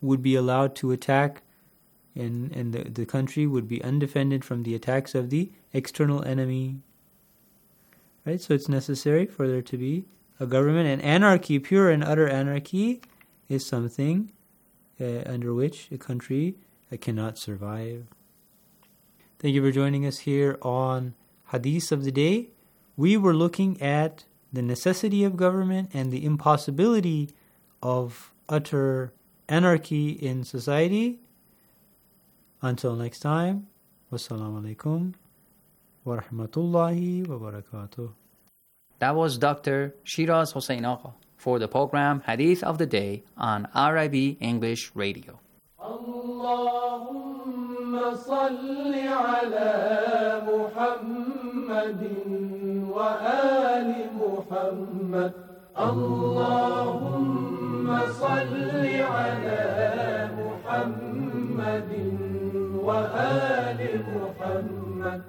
would be allowed to attack, and the country would be undefended from the attacks of the external enemy. Right? So it's necessary for there to be a government, and anarchy, pure and utter anarchy, is something under which a country cannot survive. Thank you for joining us here on Hadith of the Day. We were looking at the necessity of government and the impossibility of utter anarchy in society. Until next time, wassalamu alaikum wa rahmatullahi wa barakatuh. That was Dr. Shiraz Hossein Agha for the program Hadith of the Day on RIB English Radio. Allahumma salli ala Muhammadin wa ali Muhammad. Allahumma salli ala Muhammadin wa ali Muhammad.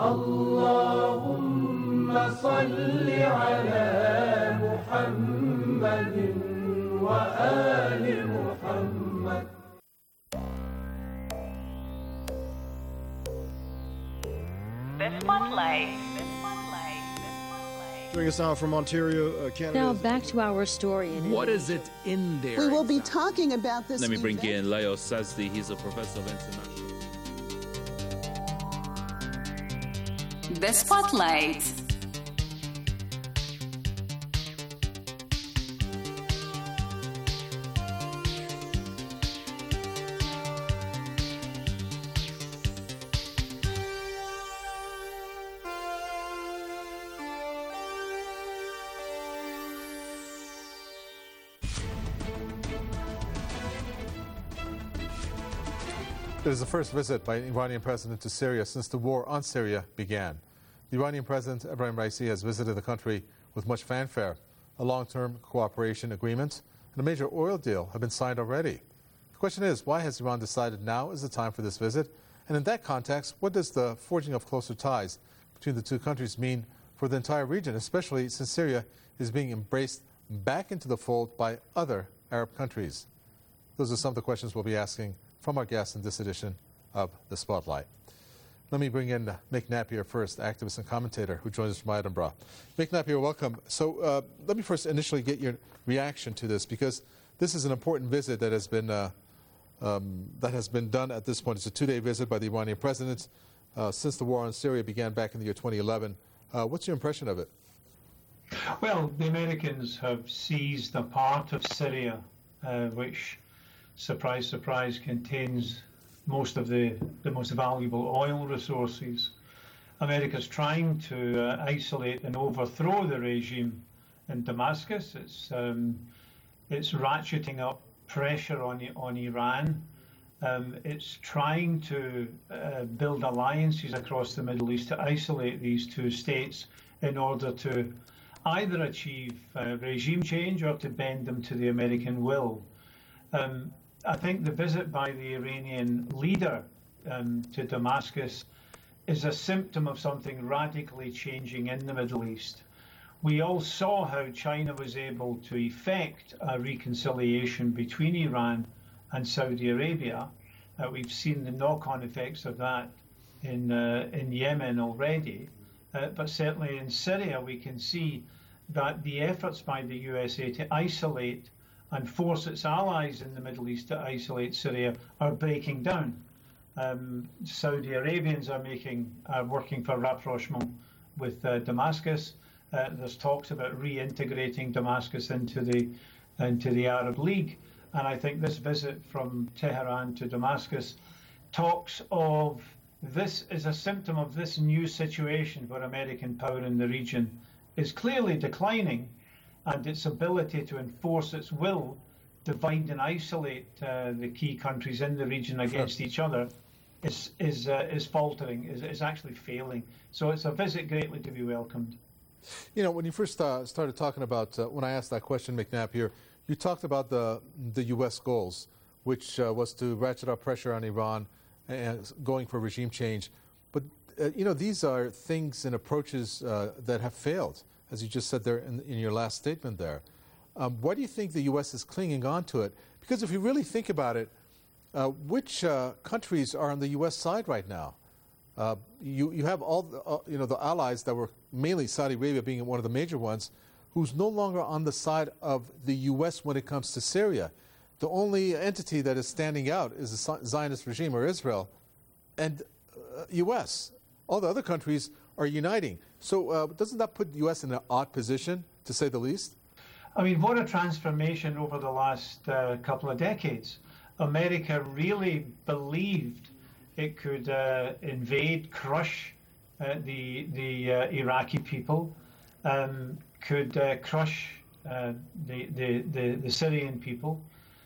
Allahumma salli ala Muhammadin wa ali Muhammad. The Spotlight. Joining us now from Ontario, Canada. Now back to our story. What is it in there? We will be talking about this. Let me bring in Leo Sazdi. He's a professor of international. The Spotlight. It is the first visit by an Iranian president to Syria since the war on Syria began. The Iranian President Ebrahim Raisi has visited the country with much fanfare. A long-term cooperation agreement and a major oil deal have been signed already. The question is, why has Iran decided now is the time for this visit? And in that context, what does the forging of closer ties between the two countries mean for the entire region, especially since Syria is being embraced back into the fold by other Arab countries? Those are some of the questions we'll be asking from our guests in this edition of The Spotlight. Let me bring in Mick Napier first, activist and commentator who joins us from Edinburgh. Mick Napier, welcome. So let me first initially get your reaction to this, because this is an important visit that has been done at this point. It's a two-day visit by the Iranian president since the war on Syria began back in the year 2011. What's your impression of it? Well, the Americans have seized a part of Syria which, surprise, surprise, contains most of the most valuable oil resources. America's trying to isolate and overthrow the regime in Damascus. It's ratcheting up pressure on Iran. It's trying to build alliances across the Middle East to isolate these two states in order to either achieve regime change or to bend them to the American will. I think the visit by the Iranian leader to Damascus is a symptom of something radically changing in the Middle East. We all saw how China was able to effect a reconciliation between Iran and Saudi Arabia. We've seen the knock-on effects of that in Yemen already, but certainly in Syria we can see that the efforts by the USA to isolate and force its allies in the Middle East to isolate Syria are breaking down. Saudi Arabians are working for rapprochement with Damascus. There's talks about reintegrating Damascus into the Arab League, and I think this visit from Tehran to Damascus talks of this as a symptom of this new situation where American power in the region is clearly declining, and its ability to enforce its will, divide and isolate the key countries in the region against each other, is faltering, is actually failing. So it's a visit greatly to be welcomed. You know, when you first started talking about, when I asked that question, Mick Napier, you talked about the U.S. goals, which was to ratchet up pressure on Iran and going for regime change. But, you know, these are things and approaches that have failed, as you just said there in your last statement there. Why do you think the U.S. is clinging on to it? Because if you really think about it, which countries are on the U.S. side right now? You have all the allies that were mainly Saudi Arabia being one of the major ones, who's no longer on the side of the U.S. when it comes to Syria. The only entity that is standing out is the Zionist regime, or Israel, and U.S. All the other countries are uniting. So doesn't that put the U.S. in an odd position, to say the least? I mean, what a transformation over the last couple of decades. America really believed it could invade, crush the Iraqi people, could crush the Syrian people,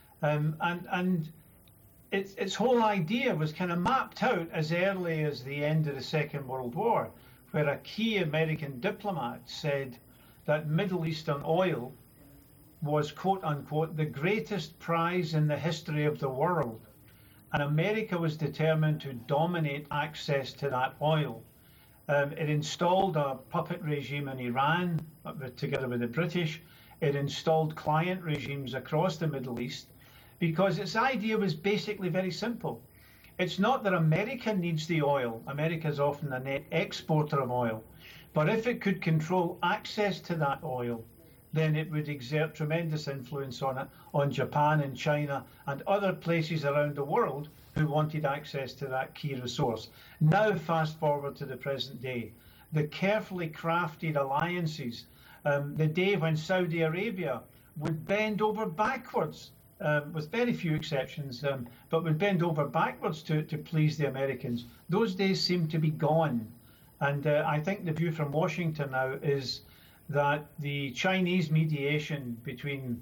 and its whole idea was kind of mapped out as early as the end of the Second World War, where a key American diplomat said that Middle Eastern oil was, quote unquote, the greatest prize in the history of the world. And America was determined to dominate access to that oil. It installed a puppet regime in Iran, together with the British. It installed client regimes across the Middle East, because its idea was basically very simple. It's not that America needs the oil. America is often a net exporter of oil. But if it could control access to that oil, then it would exert tremendous influence on Japan and China and other places around the world who wanted access to that key resource. Now, fast forward to the present day. The carefully crafted alliances, the day when Saudi Arabia would bend over backwards, with very few exceptions, but would bend over backwards to please the Americans. Those days seem to be gone. And I think the view from Washington now is that the Chinese mediation between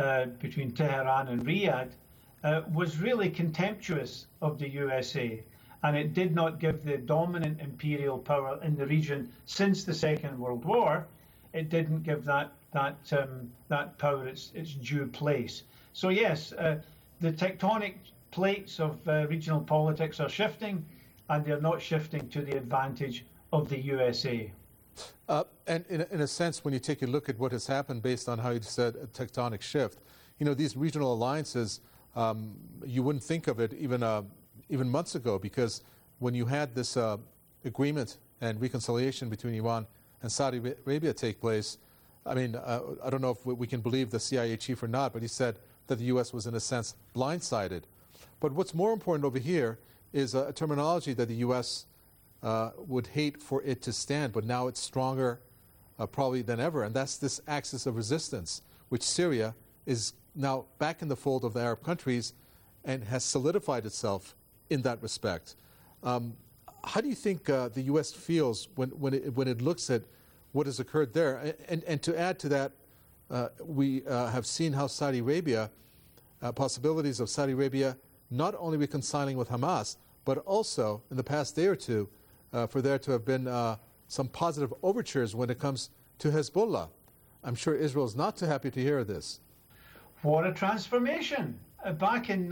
Tehran and Riyadh was really contemptuous of the USA, and it did not give the dominant imperial power in the region since the Second World War. It didn't give that power its due place. So yes, the tectonic plates of regional politics are shifting, and they're not shifting to the advantage of the USA. And in a sense, when you take a look at what has happened based on how you said a tectonic shift, these regional alliances, you wouldn't think of it even months ago, because when you had this agreement and reconciliation between Iran and Saudi Arabia take place, I mean, I don't know if we can believe the CIA chief or not, but he said that the U.S. was in a sense blindsided. But what's more important over here is a terminology that the U.S. Would hate for it to stand, but now it's stronger probably than ever, and that's this axis of resistance, which Syria is now back in the fold of the Arab countries and has solidified itself in that respect. How do you think the U.S. feels when it looks at what has occurred there? And to add to that, we have seen how Saudi Arabia, possibilities of Saudi Arabia not only reconciling with Hamas, but also in the past day or two, for there to have been some positive overtures when it comes to Hezbollah. I'm sure Israel is not too happy to hear this. What a transformation! Back in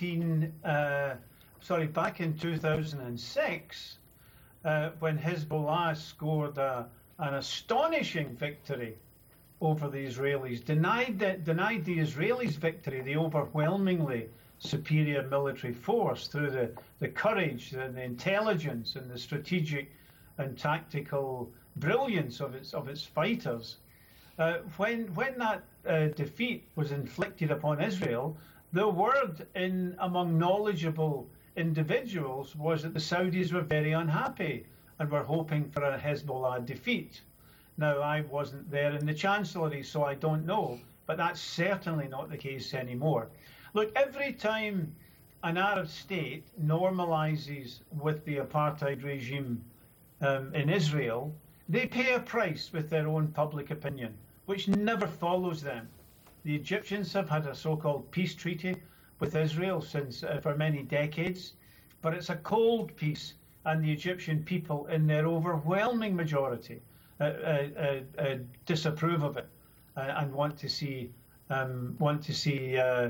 2006, when Hezbollah scored an astonishing victory over the Israelis, denied the Israelis victory, the overwhelmingly superior military force, through the courage and the intelligence and the strategic and tactical brilliance of its fighters. When that defeat was inflicted upon Israel, the word among knowledgeable individuals was that the Saudis were very unhappy and were hoping for a Hezbollah defeat. Now, I wasn't there in the Chancellery, so I don't know, but that's certainly not the case anymore. Look, every time an Arab state normalizes with the apartheid regime in Israel, they pay a price with their own public opinion, which never follows them. The Egyptians have had a so-called peace treaty with Israel for many decades, but it's a cold peace, and the Egyptian people, in their overwhelming majority, disapprove of it and want to see the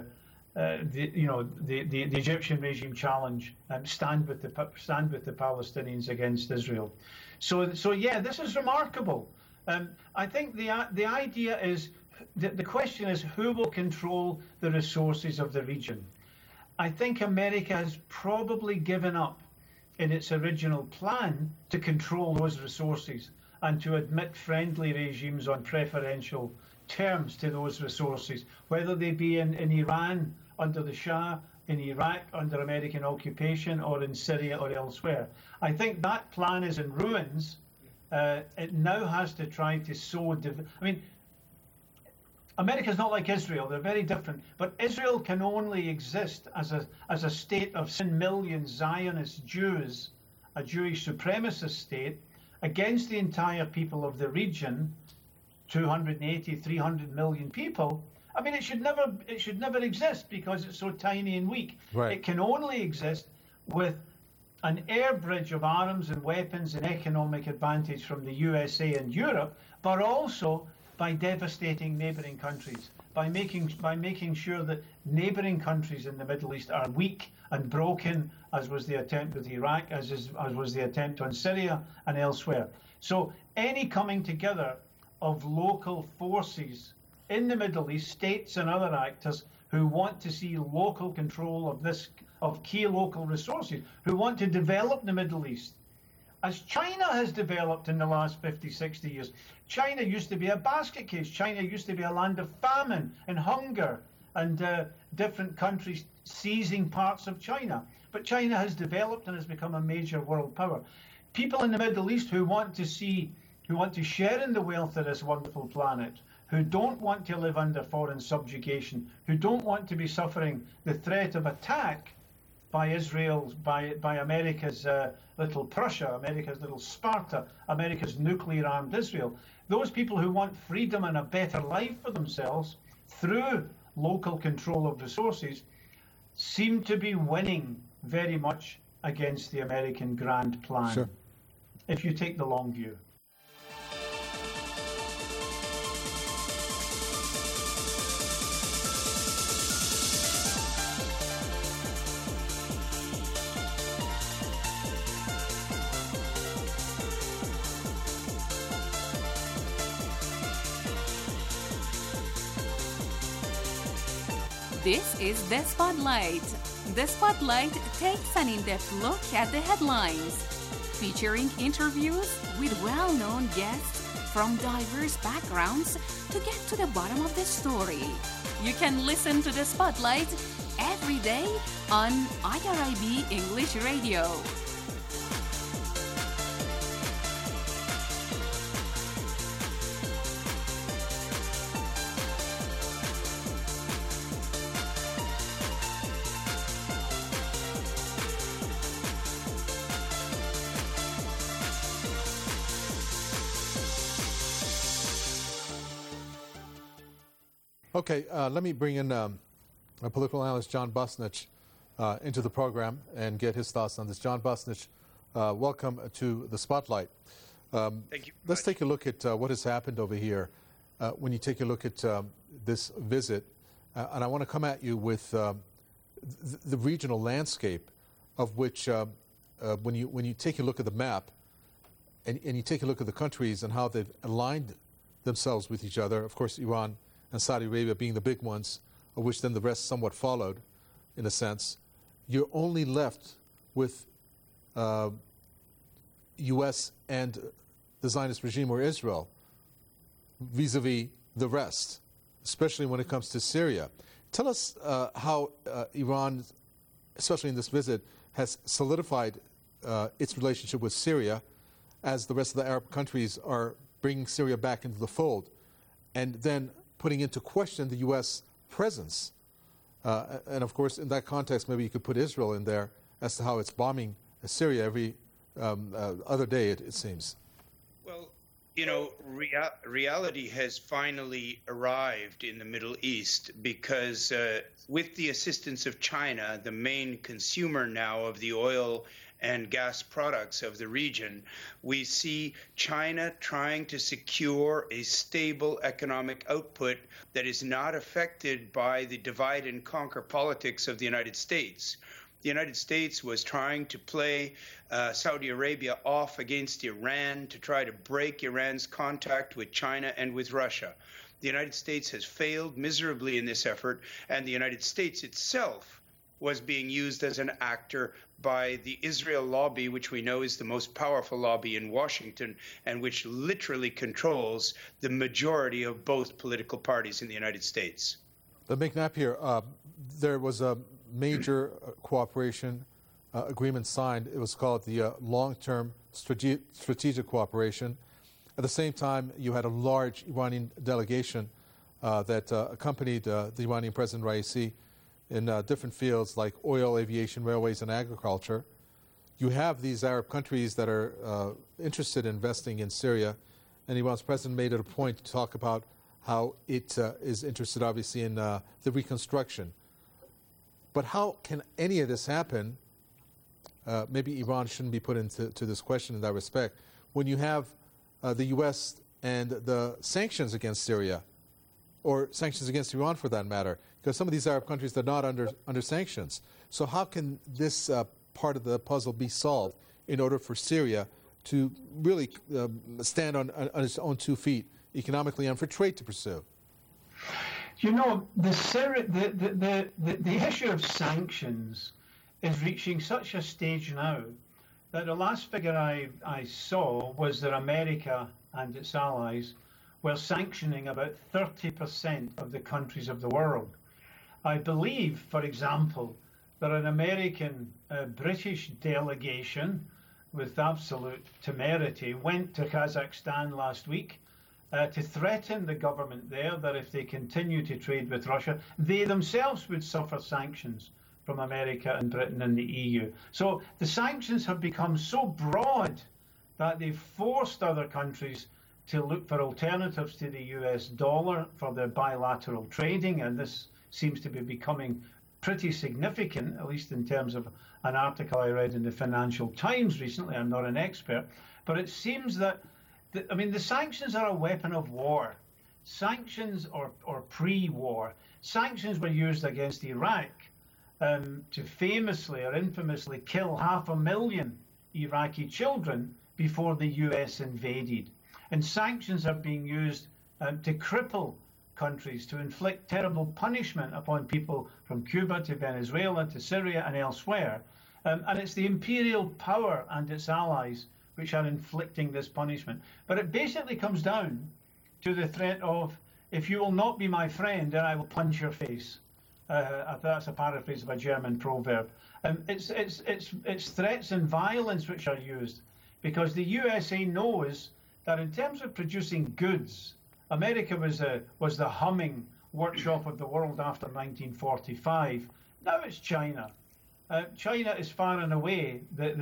Egyptian regime challenge stand with the Palestinians against Israel. So yeah, this is remarkable. I think the idea is, the question is who will control the resources of the region. I think America has probably given up in its original plan to control those resources and to admit friendly regimes on preferential terms to those resources, whether they be in Iran under the Shah, in Iraq under American occupation, or in Syria or elsewhere. I think that plan is in ruins. It now has to try to sow... America's not like Israel. They're very different. But Israel can only exist as a state of 7 million Zionist Jews, a Jewish supremacist state, against the entire people of the region, 280, 300 million people. I mean, it should never exist because it's so tiny and weak. Right. It can only exist with an air bridge of arms and weapons and economic advantage from the USA and Europe, but also by devastating neighbouring countries, by making sure that neighbouring countries in the Middle East are weak and broken, as was the attempt with Iraq, as was the attempt on Syria and elsewhere. So any coming together of local forces in the Middle East, states and other actors who want to see local control of key local resources, who want to develop the Middle East, as China has developed in the last 50, 60 years. China used to be a basket case. China used to be a land of famine and hunger and different countries seizing parts of China. But China has developed and has become a major world power. People in the Middle East who want to share in the wealth of this wonderful planet, who don't want to live under foreign subjugation, who don't want to be suffering the threat of attack by Israel, by America's little Prussia, America's little Sparta, America's nuclear-armed Israel. Those people who want freedom and a better life for themselves through local control of resources seem to be winning very much against the American grand plan, Sure. if you take the long view. This is The Spotlight. The Spotlight takes an in-depth look at the headlines, featuring interviews with well-known guests from diverse backgrounds to get to the bottom of the story. You can listen to The Spotlight every day on IRIB English Radio. Okay, let me bring in political analyst John Busnich into the program and get his thoughts on this. John Busnich, welcome to the Spotlight. Thank you. Let's take a look at what has happened over here when you take a look at this visit. And I want to come at you with the regional landscape of which, when you take a look at the map and you take a look at the countries and how they've aligned themselves with each other, of course, Iran and Saudi Arabia being the big ones, of which then the rest somewhat followed, in a sense, you're only left with U.S. and the Zionist regime or Israel vis-a-vis the rest, especially when it comes to Syria. Tell us how Iran, especially in this visit, has solidified its relationship with Syria as the rest of the Arab countries are bringing Syria back into the fold, and then putting into question the U.S. presence. And of course, in that context, maybe you could put Israel in there as to how it's bombing Syria every other day, it seems. Well, you know, reality has finally arrived in the Middle East because with the assistance of China, the main consumer now of the oil and gas products of the region, we see China trying to secure a stable economic output that is not affected by the divide and conquer politics of the United States. The United States was trying to play Saudi Arabia off against Iran to try to break Iran's contact with China and with Russia. The United States has failed miserably in this effort, and the United States itself was being used as an actor by the Israel lobby, which we know is the most powerful lobby in Washington and which literally controls the majority of both political parties in the United States. But McNabb here, there was a major cooperation agreement signed. It was called the Long-Term Strategic Cooperation. At the same time, you had a large Iranian delegation that accompanied the Iranian President Raisi in different fields like oil, aviation, railways, and agriculture. You have these Arab countries that are interested in investing in Syria, and Iran's president made it a point to talk about how it is interested, obviously, in the reconstruction. But how can any of this happen? Maybe Iran shouldn't be put into this question in that respect. When you have the U.S. and the sanctions against Syria, or sanctions against Iran for that matter, because some of these Arab countries are not under sanctions. So how can this part of the puzzle be solved in order for Syria to really stand on its own 2 feet economically and for trade to pursue? You know, the issue of sanctions is reaching such a stage now that the last figure I saw was that America and its allies were sanctioning about 30% of the countries of the world. I believe, for example, that an American-British delegation with absolute temerity went to Kazakhstan last week to threaten the government there that if they continue to trade with Russia, they themselves would suffer sanctions from America and Britain and the EU. So the sanctions have become so broad that they've forced other countries to look for alternatives to the US dollar for their bilateral trading, and this seems to be becoming pretty significant, at least in terms of an article I read in the Financial Times recently. I'm not an expert, but it seems that, the sanctions are a weapon of war. Sanctions or pre-war. Sanctions were used against Iraq to famously or infamously kill 500,000 Iraqi children before the US invaded. And sanctions are being used to cripple countries, to inflict terrible punishment upon people from Cuba to Venezuela to Syria and elsewhere. And it's the imperial power and its allies which are inflicting this punishment. But it basically comes down to the threat of, if you will not be my friend, then I will punch your face. That's a paraphrase of a German proverb. It's threats and violence which are used, because the USA knows that in terms of producing goods, America was the humming workshop of the world after 1945. Now it's China. China is far and away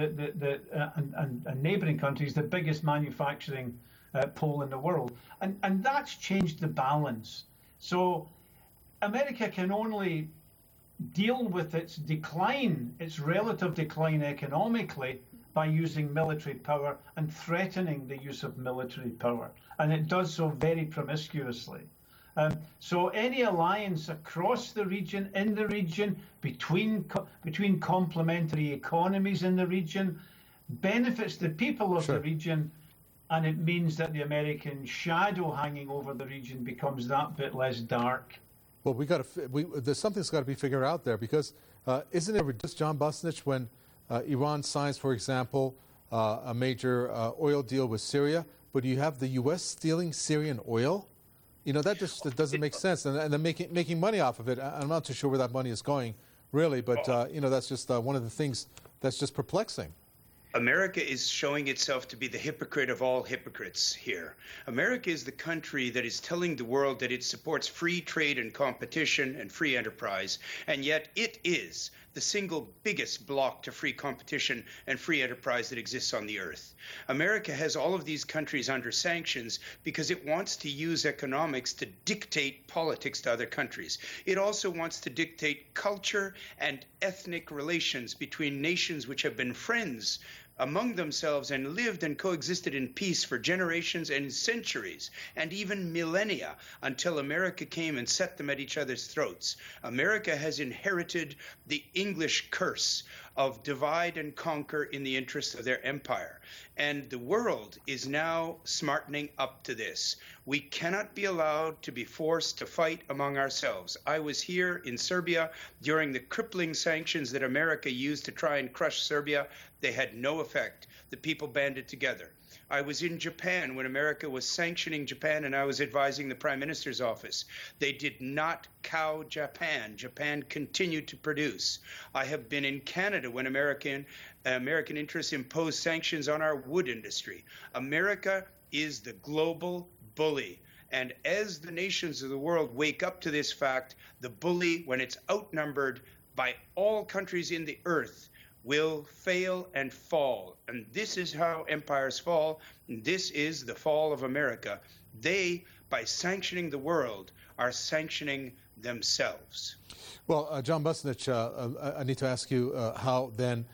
and neighbouring countries the biggest manufacturing pole in the world, and that's changed the balance. So America can only deal with its decline, its relative decline economically, by using military power and threatening the use of military power. And it does so very promiscuously. So any alliance across the region, in the region, between complementary economies in the region, benefits the people of the region, and it means that the American shadow hanging over the region becomes that bit less dark. Well, there's something's got to be figured out there, because isn't it ridiculous, John Busnich, when Iran signs, for example, a major oil deal with Syria, but you have the U.S. stealing Syrian oil? That just doesn't make sense, and they're making money off of it. I'm not too sure where that money is going, really, but that's just one of the things that's just perplexing. America is showing itself to be the hypocrite of all hypocrites here. America is the country that is telling the world that it supports free trade and competition and free enterprise, and yet it is the single biggest block to free competition and free enterprise that exists on the earth. America has all of these countries under sanctions because it wants to use economics to dictate politics to other countries. It also wants to dictate culture and ethnic relations between nations which have been friends among themselves and lived and coexisted in peace for generations and centuries and even millennia until America came and set them at each other's throats. America has inherited the English curse of divide and conquer in the interests of their empire. And the world is now smartening up to this. We cannot be allowed to be forced to fight among ourselves. I was here in Serbia during the crippling sanctions that America used to try and crush Serbia. They had no effect. The people banded together. I was in Japan when America was sanctioning Japan, and I was advising the Prime Minister's office. They did not cow Japan. Japan continued to produce. I have been in Canada when American interests imposed sanctions on our wood industry. America is the global bully. And as the nations of the world wake up to this fact, the bully, when it's outnumbered by all countries in the earth, will fail and fall. And this is how empires fall. This is the fall of America. They, by sanctioning the world, are sanctioning themselves. Well, John Busnich, I need to ask you how then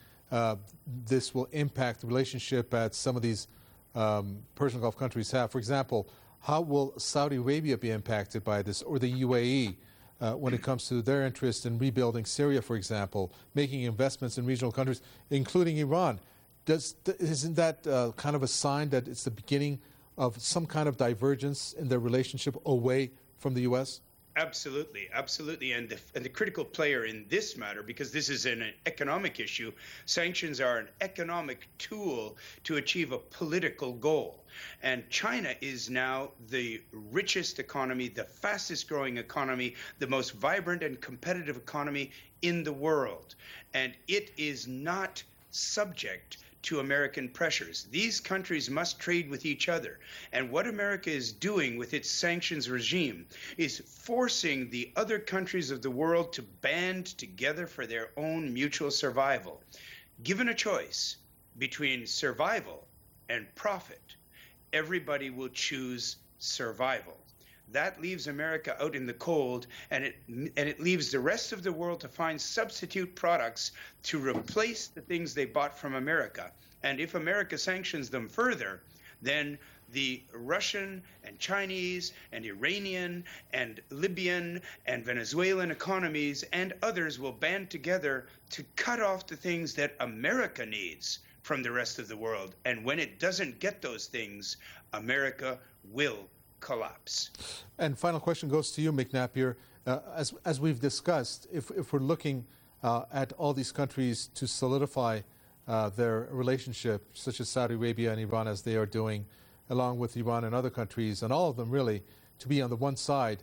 this will impact the relationship that some of these Persian Gulf countries have. For example, how will Saudi Arabia be impacted by this, or the UAE? When it comes to their interest in rebuilding Syria, for example, making investments in regional countries, including Iran. Isn't that kind of a sign that it's the beginning of some kind of divergence in their relationship away from the U.S.? Absolutely, absolutely. And the critical player in this matter, because this is an economic issue, sanctions are an economic tool to achieve a political goal. And China is now the richest economy, the fastest growing economy, the most vibrant and competitive economy in the world. And it is not subject to American pressures. These countries must trade with each other. And what America is doing with its sanctions regime is forcing the other countries of the world to band together for their own mutual survival. Given a choice between survival and profit, everybody will choose survival. That leaves America out in the cold, and it leaves the rest of the world to find substitute products to replace the things they bought from America. And if America sanctions them further, then the Russian and Chinese and Iranian and Libyan and Venezuelan economies and others will band together to cut off the things that America needs from the rest of the world. And when it doesn't get those things, America will collapse. And final question goes to you, Mick Napier. As we've discussed, if we're looking at all these countries to solidify their relationship, such as Saudi Arabia and Iran, as they are doing, along with Iran and other countries, and all of them really, to be on the one side,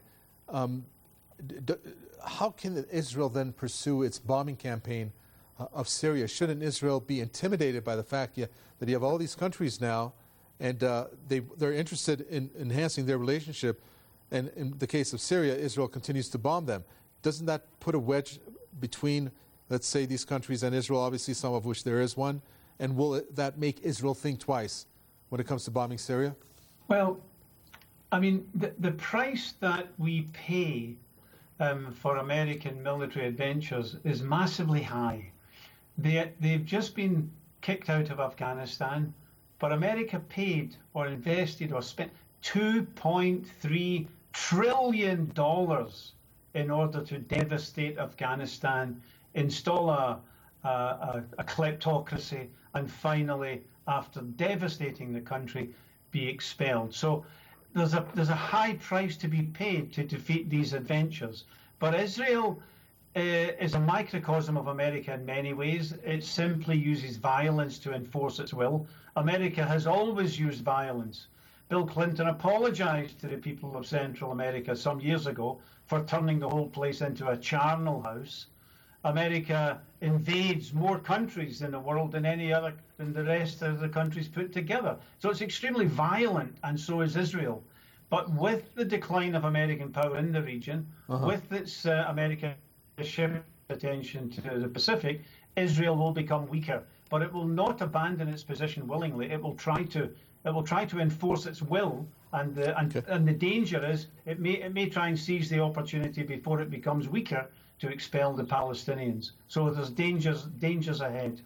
how can Israel then pursue its bombing campaign of Syria? Shouldn't Israel be intimidated by the fact that you have all these countries now, and they're interested in enhancing their relationship, and in the case of Syria, Israel continues to bomb them? Doesn't that put a wedge between, let's say, these countries and Israel, obviously some of which there is one, and will that make Israel think twice when it comes to bombing Syria? Well, I mean, the price that we pay for American military adventures is massively high. They've just been kicked out of Afghanistan, but America paid or invested or spent $2.3 trillion in order to devastate Afghanistan, install a kleptocracy, and finally, after devastating the country, be expelled. So there's a high price to be paid to defeat these adventures. But Israel is a microcosm of America in many ways. It simply uses violence to enforce its will. America has always used violence. Bill Clinton apologized to the people of Central America some years ago for turning the whole place into a charnel house. America invades more countries in the world than the rest of the countries put together. So it's extremely violent, and so is Israel. But with the decline of American power in the region, with its American shift attention to the Pacific, Israel will become weaker. But it will not abandon its position willingly. It will try to enforce its will, and the danger is it may try and seize the opportunity before it becomes weaker to expel the Palestinians. So there's dangers ahead.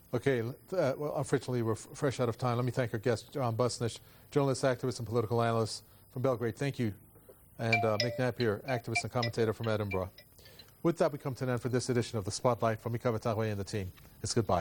Okay, well, unfortunately, we're fresh out of time. Let me thank our guest, John Busnich, journalist, activist, and political analyst from Belgrade. Thank you. And Mick Napier, activist and commentator from Edinburgh. With that, we come to an end for this edition of The Spotlight. From Mika Batagwe and the team, it's goodbye.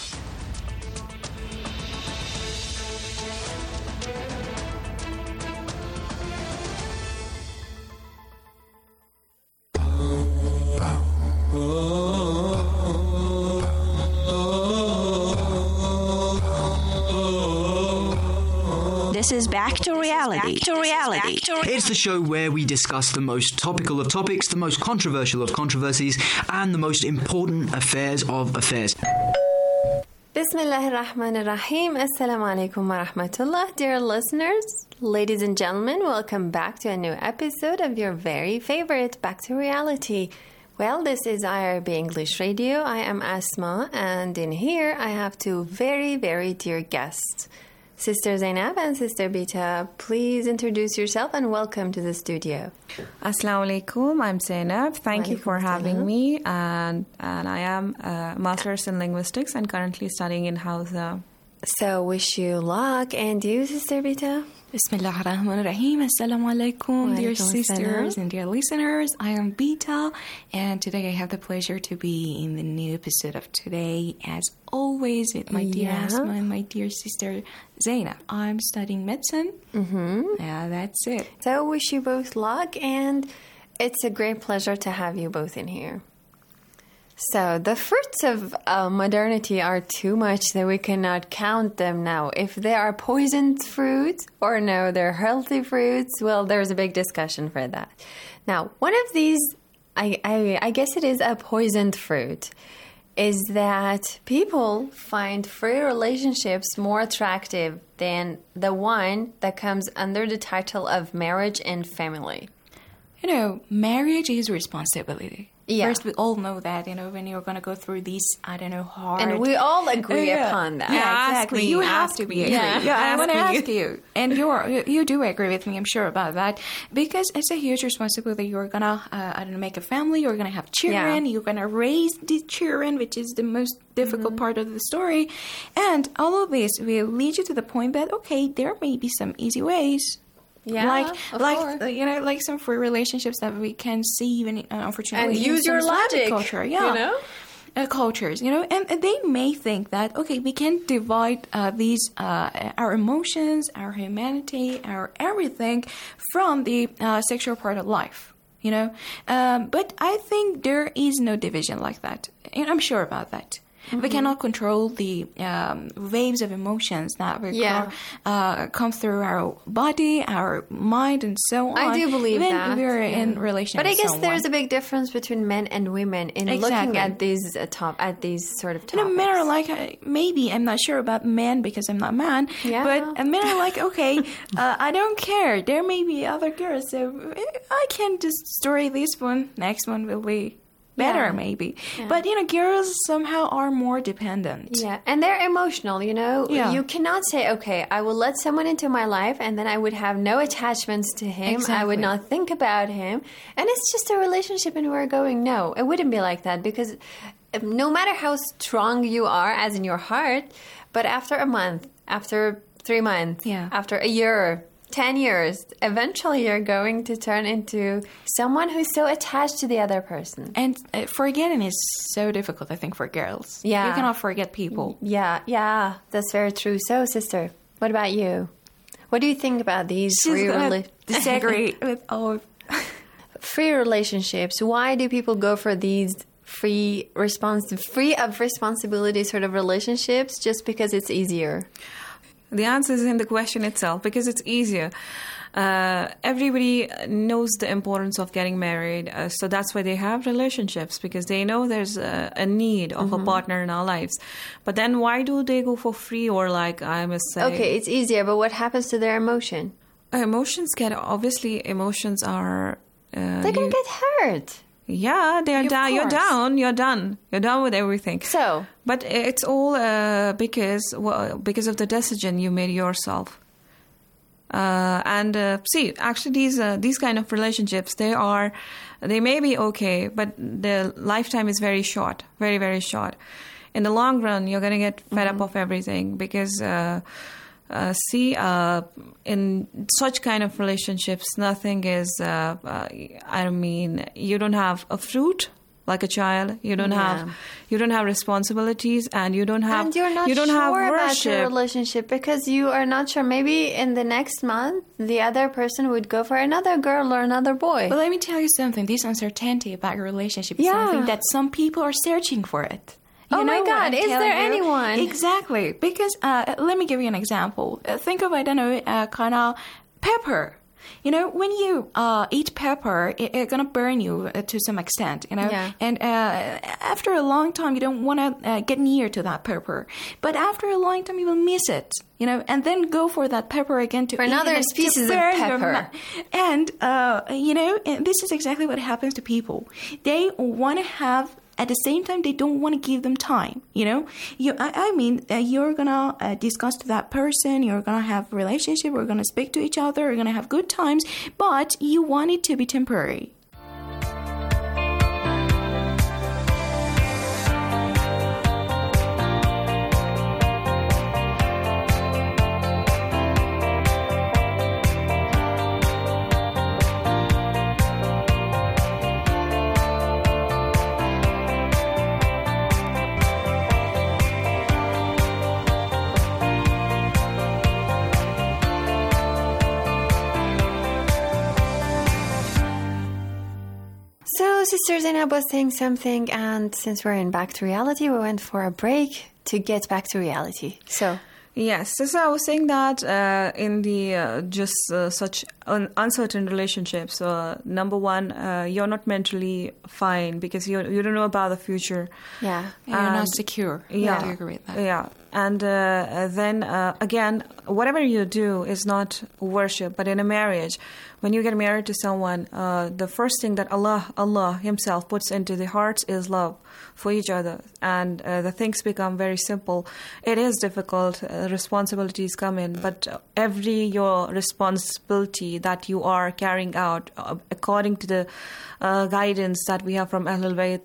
This is Back to Reality. It's the show where we discuss the most topical of topics, the most controversial of controversies, and the most important affairs of affairs. Bismillahirrahmanirrahim. Assalamu alaikum wa rahmatullah. Dear listeners, ladies and gentlemen, welcome back to a new episode of your very favorite Back to Reality. Well, this is IRB English Radio. I am Asma, and in here I have two very, very dear guests. Sister Zainab and Sister Bita, please introduce yourself and welcome to the studio. Assalamu alaikum, I'm Zainab. Thank you for having me. And I am a master's in linguistics and currently studying in Hausa. So wish you luck. And you, Sister Bita? Bismillah ar-Rahman ar-Rahim. Assalamu alaikum, dear sisters and dear listeners. I am Bita, and today I have the pleasure to be in the new episode of Today, as always, with my dear Asma and my dear sister Zainab. I'm studying medicine. Yeah, that's it. So wish you both luck, and it's a great pleasure to have you both in here. So the fruits of modernity are too much that we cannot count them now. If they are poisoned fruits or no, they're healthy fruits, well, there's a big discussion for that. Now, one of these, I guess it is a poisoned fruit, is that people find free relationships more attractive than the one that comes under the title of marriage and family. You know, marriage is responsibility. Yeah. First, we all know that, you know, when you're going to go through these, I don't know, hard... And we all agree upon that. Yeah, exactly. You have to be agree. Yeah, I want to ask you. And you do agree with me, I'm sure about that. Because it's a huge responsibility. You're going to, I don't know, make a family. You're going to have children. You're going to raise the children, which is the most difficult part of the story. And all of this will lead you to the point that, okay, there may be some easy ways. Yeah, like some free relationships that we can see even unfortunately. And use your logic, culture, cultures, and they may think that okay, we can divide these our emotions, our humanity, our everything from the sexual part of life, But I think there is no division like that, and I'm sure about that. We cannot control the waves of emotions that will come through our body, our mind, and so on. I do believe that. When we're in relation But I guess there's a a big difference between men and women in looking at these sort of topics. Men are like, maybe, I'm not sure about men because I'm not a man, but men are like, okay, I don't care. There may be other girls, so I can just story this one. Next one will be better, maybe. Yeah. But, girls somehow are more dependent. Yeah, and they're emotional, Yeah. You cannot say, okay, I will let someone into my life and then I would have no attachments to him. Exactly. I would not think about him. And it's just a relationship and we're going, no, it wouldn't be like that because no matter how strong you are, as in your heart, but after a month, after 3 months, after a year, 10 years, eventually you're going to turn into someone who's so attached to the other person. And forgetting is so difficult, I think, for girls. Yeah. You cannot forget people. Yeah, that's very true. So, sister, what about you? What do you think about these disagree with all free relationships? Why do people go for these free of responsibility sort of relationships just because it's easier? The answer is in the question itself, because it's easier. Everybody knows the importance of getting married, so that's why they have relationships, because they know there's a need of a partner in our lives. But then why do they go for free, or like I must say... Okay, it's easier, but what happens to their emotion? Emotions are... They're going to get hurt. Yeah, they're down. You're down. You're done. You're done with everything. So, but it's all because of the decision you made yourself. See, actually, these kind of relationships, they may be okay, but the lifetime is very short, very, very short. in the long run, you're going to get fed up of everything because, in such kind of relationships, nothing is, you don't have a fruit like a child. You don't have responsibilities, and you don't have, and you're not sure have worship about your relationship because you are not sure. Maybe in the next month, the other person would go for another girl or another boy. But let me tell you something. This uncertainty about your relationship is something that some people are searching for it. Oh my God, is there anyone? Exactly. Because let me give you an example. Think of, I don't know, kind of pepper. When you eat pepper, it's going to burn you to some extent, Yeah. And after a long time, you don't want to get near to that pepper. But after a long time, you will miss it, and then go for that pepper again to for eat another it, species to of burn pepper. And this is exactly what happens to people. They want to have. At the same time, they don't want to give them time. You're gonna discuss to that person. You're gonna have a relationship. We're gonna speak to each other. We're gonna have good times. But you want it to be temporary. So, Sister Zainab was saying something, and since we're in Back to Reality, we went for a break to get back to reality. So, yes, so I was saying that in the such uncertain relationships, number one, you're not mentally fine because you don't know about the future. Yeah, you're not secure. Yeah, I agree with that. Yeah, and then again, whatever you do is not worship, but in a marriage, when you get married to someone, the first thing that Allah Himself puts into the hearts is love for each other, and the things become very simple. It is difficult, responsibilities come in, but your responsibility that you are carrying out according to the guidance that we have from Ahlul Bayt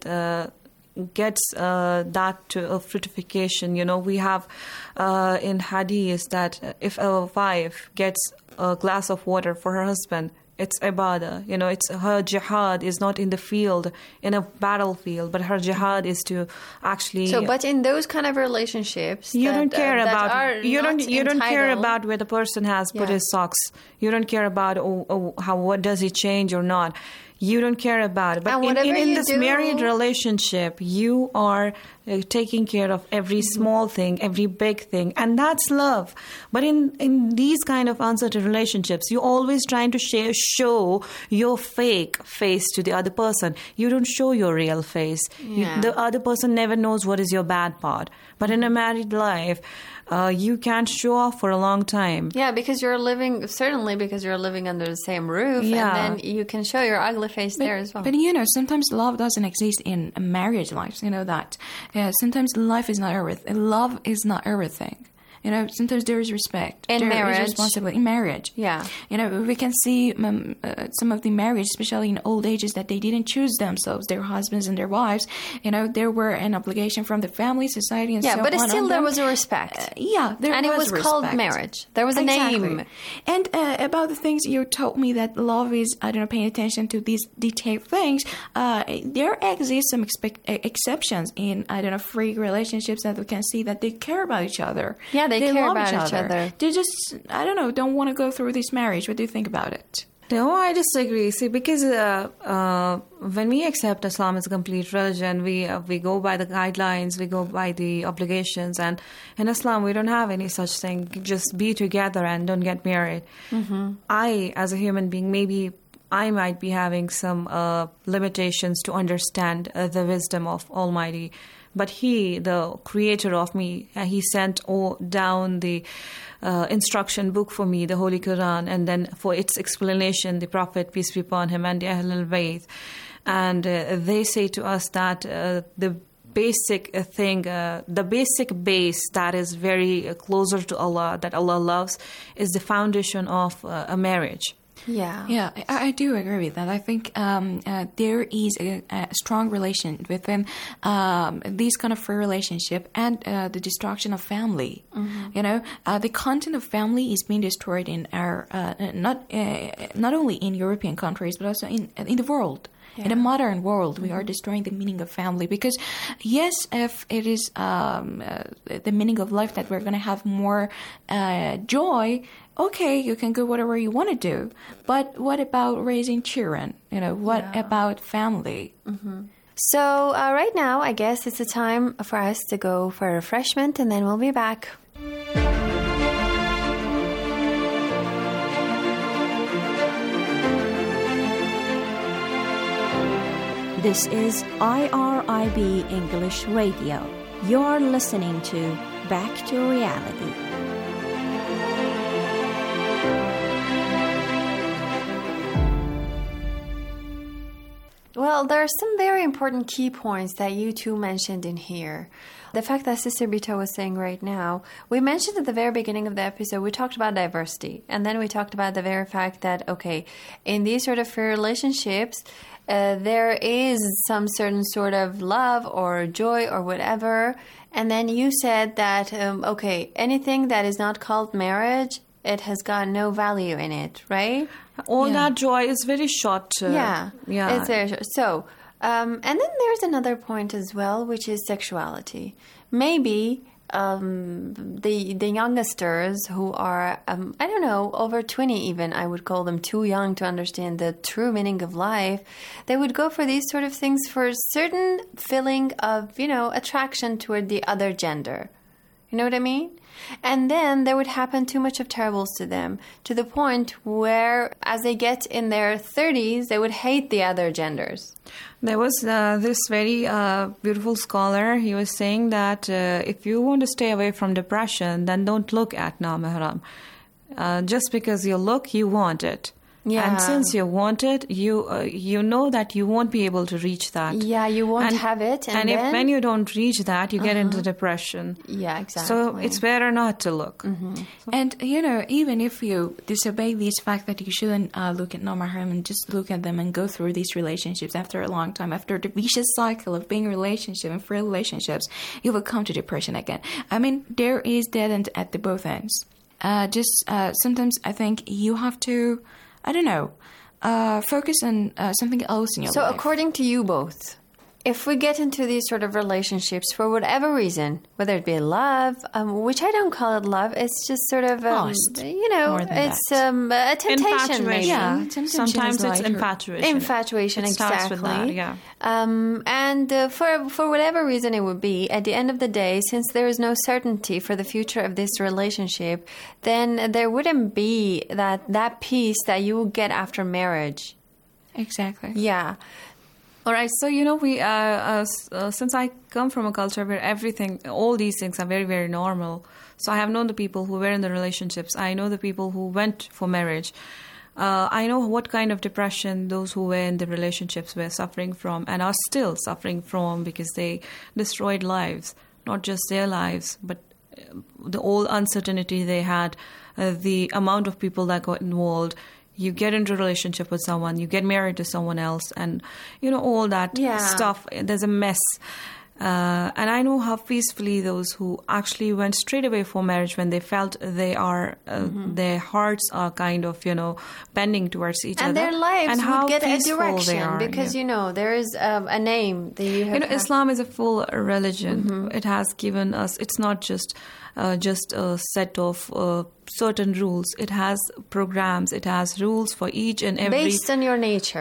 gets that to a fruitification. We have in hadith that if a wife gets a glass of water for her husband, it's ibadah. It's her jihad is not in the field, in a battlefield, but her jihad is to actually. So, but in those kind of relationships, you don't care about you don't care about where the person has put his socks. You don't care about what does he change or not. You don't care about it. But in this married relationship, you are taking care of every small thing, every big thing, and that's love. But in these kind of uncertain relationships, you're always trying to show your fake face to the other person. You don't show your real face. Yeah. The other person never knows what is your bad part. But in a married life, you can't show off for a long time. Yeah, because you're living under the same roof, and then you can show your ugly face there as well. But sometimes love doesn't exist in marriage lives. That. Sometimes life is not everything. Love is not everything. Sometimes there is respect. In marriage. There is responsibility. In marriage. Yeah. We can see some of the marriage, especially in old ages, that they didn't choose themselves, their husbands and their wives. There were an obligation from the family, society, and so on. Yeah, but still there was a respect. And it was called marriage. There was a name. And about the things you told me that love is, paying attention to these detailed things, there exist some exceptions in, free relationships that we can see that they care about each other. Yeah, they care about each other. They just, don't want to go through this marriage. What do you think about it? No, I disagree. See, because when we accept Islam as a complete religion, we go by the guidelines, we go by the obligations, and in Islam we don't have any such thing. Just be together and don't get married. Mm-hmm. I, as a human being, maybe I might be having some limitations to understand the wisdom of Almighty. But He, the creator of me, He sent down the instruction book for me, the Holy Quran, and then for its explanation, the Prophet, peace be upon him, and the Ahlul Bayt. And they say to us that the basic thing, the basic base that is very closer to Allah, that Allah loves, is the foundation of a marriage. Yeah, I do agree with that. I think there is a strong relation within these kind of free relationship and the destruction of family. The content of family is being destroyed in our not only in European countries but also in the world. Yeah. In a modern world, we are destroying the meaning of family because, yes, if it is the meaning of life that we're going to have more joy, okay, you can go whatever you want to do. But what about raising children? What about family? So right now, I guess it's a time for us to go for a refreshment, and then we'll be back. This is IRIB English Radio. You're listening to Back to Reality. Well, there are some very important key points that you two mentioned in here. The fact that Sister Bita was saying right now, we mentioned at the very beginning of the episode, we talked about diversity. And then we talked about the very fact that, okay, in these sort of free relationships, there is some certain sort of love or joy or whatever. And then you said that, okay, anything that is not called marriage, it has got no value in it, right? All that joy is very short. Yeah. It's very short. So, and then there's another point as well, which is sexuality. Maybe the youngsters who are, I don't know, over 20 even, I would call them too young to understand the true meaning of life, they would go for these sort of things for a certain feeling of, attraction toward the other gender. You know what I mean? And then there would happen too much of terribles to them, to the point where, as they get in their 30s, they would hate the other genders. There was this very beautiful scholar. He was saying that if you want to stay away from depression, then don't look at na-mahram. Just because you look, you want it. Yeah. And since you want it, you know that you won't be able to reach that. Yeah, you won't have it. And if when you don't reach that, you get into depression. Yeah, exactly. So it's better not to look. And, even if you disobey this fact that you shouldn't look at no-mahram and just look at them and go through these relationships after a long time, after the vicious cycle of being in relationship and free relationships, you will come to depression again. I mean, there is dead end at the both ends. Sometimes I think you have to, focus on something else in your life. So according to you both, if we get into these sort of relationships for whatever reason, whether it be love, which I don't call it love, it's just sort of, it's a temptation maybe. Yeah, sometimes it's infatuation. Infatuation, it exactly. Starts with that, yeah. And for whatever reason it would be, at the end of the day, since there is no certainty for the future of this relationship, then there wouldn't be that peace that you will get after marriage. Exactly. Yeah. All right, so we since I come from a culture where all these things are very, very normal. So I have known the people who were in the relationships. I know the people who went for marriage. I know what kind of depression those who were in the relationships were suffering from and are still suffering from because they destroyed lives, not just their lives, but the whole uncertainty they had, the amount of people that got involved. You get into a relationship with someone, you get married to someone else, and, all that stuff. There's a mess. And I know how peacefully those who actually went straight away for marriage when they felt their hearts are kind of, bending towards each other. And their lives and would get a direction because, there is a name that you have. Islam is a full religion. It has given us, it's not just a set of certain rules. It has programs. It has rules for each and every... Based on your nature.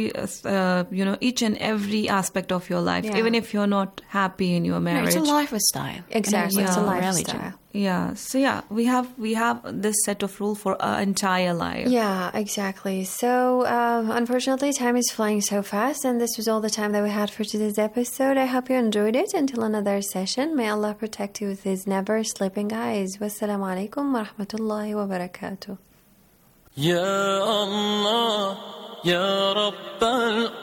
Each and every aspect of your life. Yeah. Even if you're not happy in your marriage. It's a lifestyle. Exactly. It's a lifestyle. Religion. Yeah. So we have this set of rules for our entire life. Yeah, exactly. So unfortunately, time is flying so fast, and this was all the time that we had for today's episode. I hope you enjoyed it. Until another session, may Allah protect you with His never-sleeping eyes. Wassalamu alaikum wa rahmatullahi wa barakatuh. Ya Allah, Ya Rabbal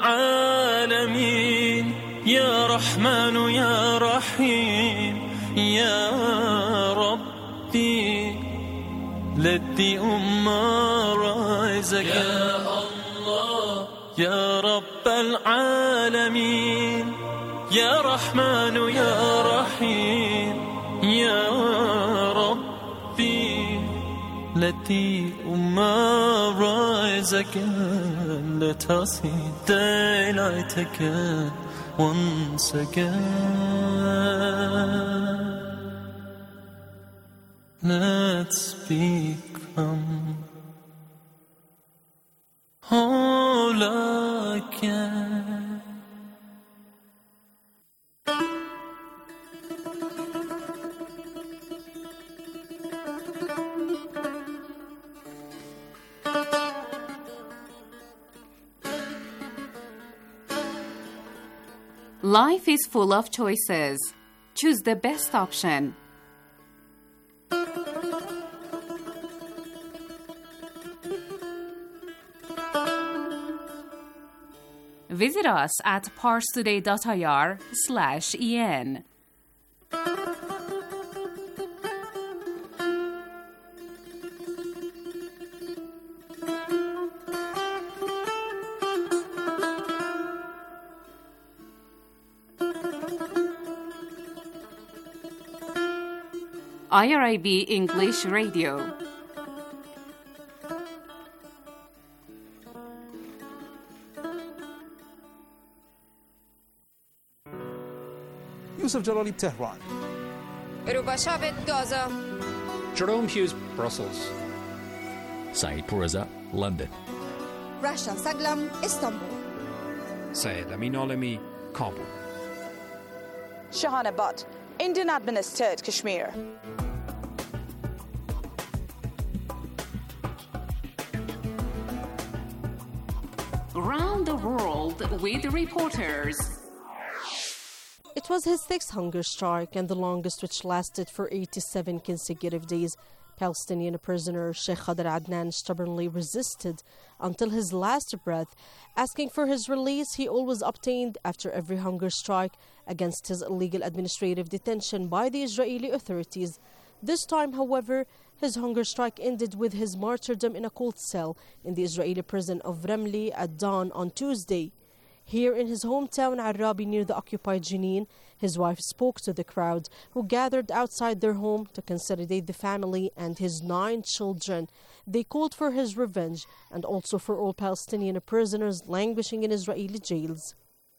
Alameen, Ya Rahmanu, Ya Rahim, Ya Rabbi, let the Ummah rise. rise again. Ya Allah, Ya Rabb al-Alameen, Ya Rahman, Ya Rahim, Ya Rabbi. Let the Ummah rise again. Let us see daylight again, once again. Let's become whole again. Life is full of choices. Choose the best option. Visit us at parstoday.ir/en. IRIB English Radio. Yusuf Jalali, Tehran. Ruba Shabit, Gaza. Jerome Hughes, Brussels. Saeed Pourreza, London. Rasha Saglam, Istanbul. Syed Amin Alami, Kabul. Shahana Butt, Indian administered Kashmir. Around the world with reporters. It was his sixth hunger strike and the longest, which lasted for 87 consecutive days. Palestinian prisoner Sheikh Khadr Adnan stubbornly resisted until his last breath. Asking for his release, he always obtained after every hunger strike against his illegal administrative detention by the Israeli authorities. This time, however, his hunger strike ended with his martyrdom in a cold cell in the Israeli prison of Ramli at dawn on Tuesday. Here in his hometown Arabi near the occupied Jenin, his wife spoke to the crowd who gathered outside their home to consolidate the family and his 9 children. They called for his revenge and also for all Palestinian prisoners languishing in Israeli jails.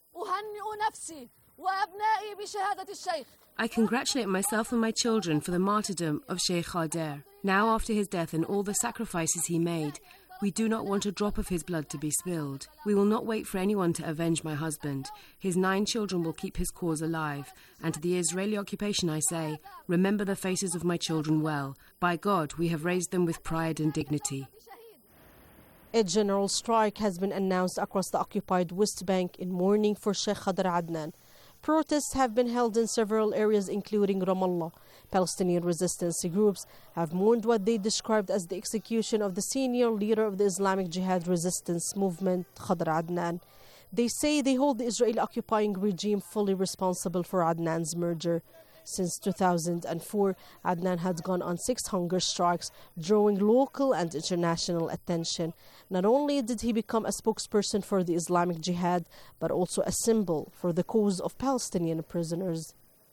I congratulate myself and my children for the martyrdom of Sheikh Khadr. Now, after his death and all the sacrifices he made, we do not want a drop of his blood to be spilled. We will not wait for anyone to avenge my husband. His 9 children will keep his cause alive. And to the Israeli occupation I say, remember the faces of my children well. By God, we have raised them with pride and dignity. A general strike has been announced across the occupied West Bank in mourning for Sheikh Khadr Adnan. Protests have been held in several areas, including Ramallah. Palestinian resistance groups have mourned what they described as the execution of the senior leader of the Islamic Jihad resistance movement, Khadr Adnan. They say they hold the Israeli occupying regime fully responsible for Adnan's murder. Since 2004, Adnan had gone on 6 hunger strikes, drawing local and international attention. Not only did he become a spokesperson for the Islamic Jihad, but also a symbol for the cause of Palestinian prisoners.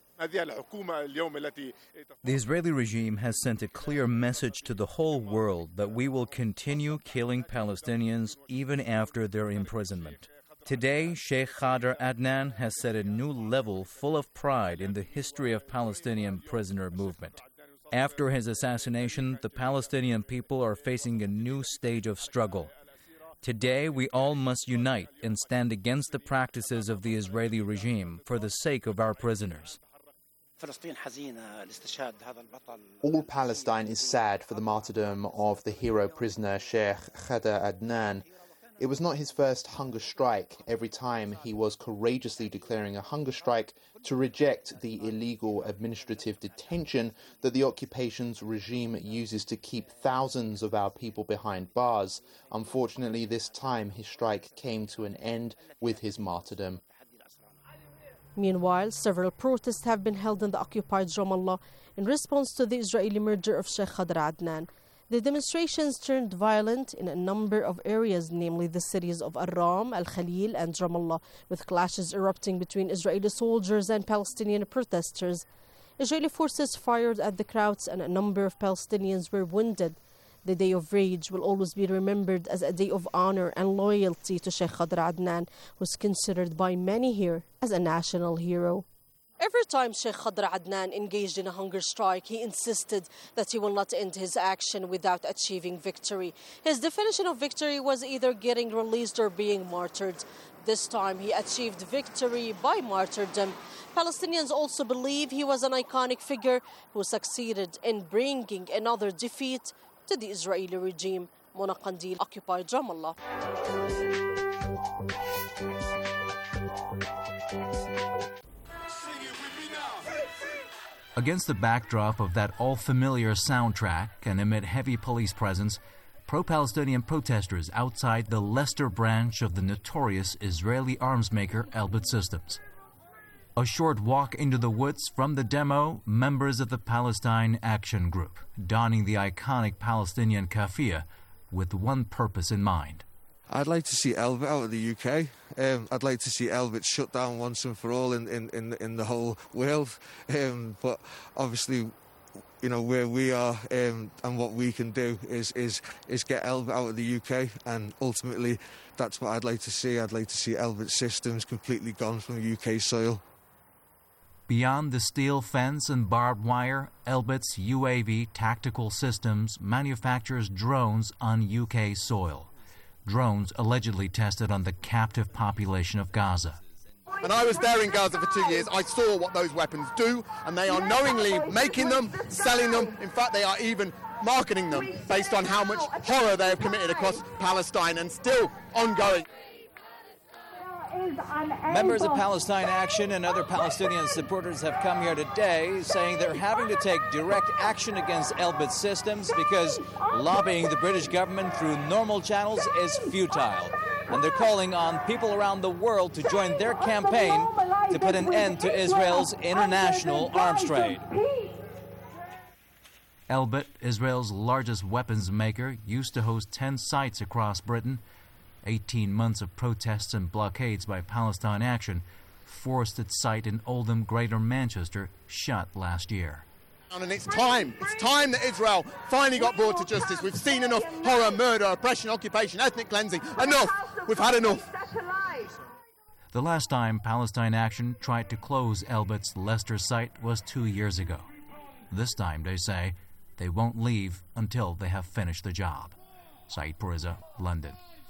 The Israeli regime has sent a clear message to the whole world that we will continue killing Palestinians even after their imprisonment. Today, Sheikh Khadr Adnan has set a new level full of pride in the history of Palestinian prisoner movement. After his assassination, the Palestinian people are facing a new stage of struggle. Today, we all must unite and stand against the practices of the Israeli regime for the sake of our prisoners. All Palestine is sad for the martyrdom of the hero prisoner Sheikh Khadr Adnan. It was not his first hunger strike. Every time he was courageously declaring a hunger strike to reject the illegal administrative detention that the occupation's regime uses to keep thousands of our people behind bars. Unfortunately, this time his strike came to an end with his martyrdom. Meanwhile, several protests have been held in the occupied Ramallah in response to the Israeli murder of Sheikh Khadr Adnan. The demonstrations turned violent in a number of areas, namely the cities of Ar-Ram, Al-Khalil and Ramallah, with clashes erupting between Israeli soldiers and Palestinian protesters. Israeli forces fired at the crowds and a number of Palestinians were wounded. The Day of Rage will always be remembered as a day of honor and loyalty to Sheikh Khadr Adnan, who is considered by many here as a national hero. Every time Sheikh Khadr Adnan engaged in a hunger strike, he insisted that he will not end his action without achieving victory. His definition of victory was either getting released or being martyred. This time he achieved victory by martyrdom. Palestinians also believe he was an iconic figure who succeeded in bringing another defeat to the Israeli regime. Mona Qandil, occupied Ramallah. Against the backdrop of that all-familiar soundtrack and amid heavy police presence, pro-Palestinian protesters outside the Leicester branch of the notorious Israeli arms maker Elbit Systems. A short walk into the woods from the demo, members of the Palestine Action Group, donning the iconic Palestinian kafia with one purpose in mind. I'd like to see Elbit out of the UK. I'd like to see Elbit shut down once and for all in the whole world. But obviously, you know, where we are and what we can do is get Elbit out of the UK, and ultimately that's what I'd like to see. I'd like to see Elbit Systems completely gone from UK soil. Beyond the steel fence and barbed wire, Elbit's UAV Tactical Systems manufactures drones on UK soil. Drones allegedly tested on the captive population of Gaza. When I was there in Gaza for 2 years, I saw what those weapons do, and they are knowingly making them, selling them. In fact, they are even marketing them based on how much horror they have committed across Palestine and still ongoing. Members of Palestine Action and other Palestinian supporters have come here today saying they're having to take direct action against Elbit Systems because lobbying the British government through normal channels is futile. And they're calling on people around the world to join their campaign to put an end to Israel's international arms trade. Elbit, Israel's largest weapons maker, used to host 10 sites across Britain. 18 months of protests and blockades by Palestine Action forced its site in Oldham, Greater Manchester, shut last year. And it's time that Israel finally got brought to justice. We've seen enough horror, murder, oppression, occupation, ethnic cleansing. Enough! We've had enough. The last time Palestine Action tried to close Elbit's Leicester site was 2 years ago. This time, they say, they won't leave until they have finished the job. Saeed Puriza, London.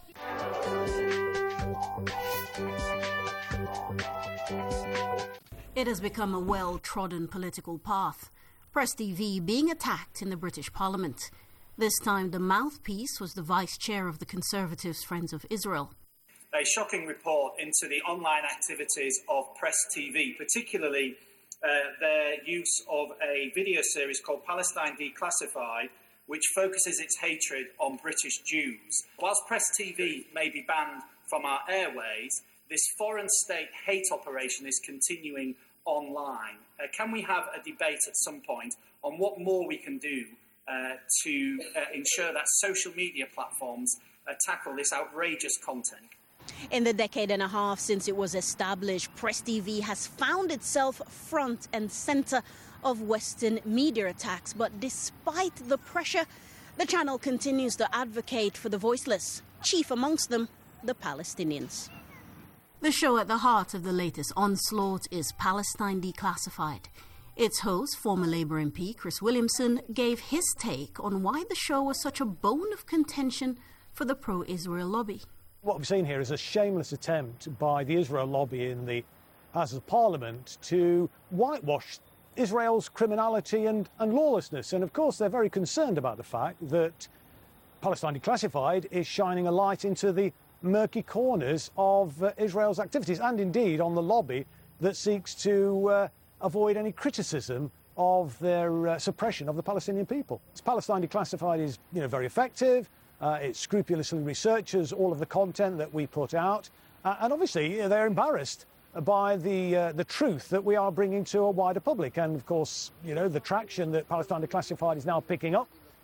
It has become a well-trodden political path. Press TV being attacked in the British Parliament. This time the mouthpiece was the Vice Chair of the Conservatives' Friends of Israel. A shocking report into the online activities of Press TV, particularly their use of a video series called Palestine Declassified, which focuses its hatred on British Jews. Whilst Press TV may be banned from our airways, this foreign state hate operation is continuing online. Can we have a debate at some point on what more we can do to ensure that social media platforms tackle this outrageous content? In the decade and a half since it was established, Press TV has found itself front and center of Western media attacks. But despite the pressure, the channel continues to advocate for the voiceless, chief amongst them, the Palestinians. The show at the heart of the latest onslaught is Palestine Declassified. Its host, former Labour MP Chris Williamson, gave his take on why the show was such a bone of contention for the pro-Israel lobby. What we've seen here is a shameless attempt by the Israel lobby in the House of Parliament to whitewash Israel's criminality and lawlessness. And of course, they're very concerned about the fact that Palestine Declassified is shining a light into the murky corners of Israel's activities, and indeed on the lobby that seeks to avoid any criticism of their suppression of the Palestinian people. Palestine Declassified is, very effective. It scrupulously researches all of the content that we put out, and obviously they're embarrassed by the truth that we are bringing to a wider public. And of course, the traction that Palestine Declassified is now picking up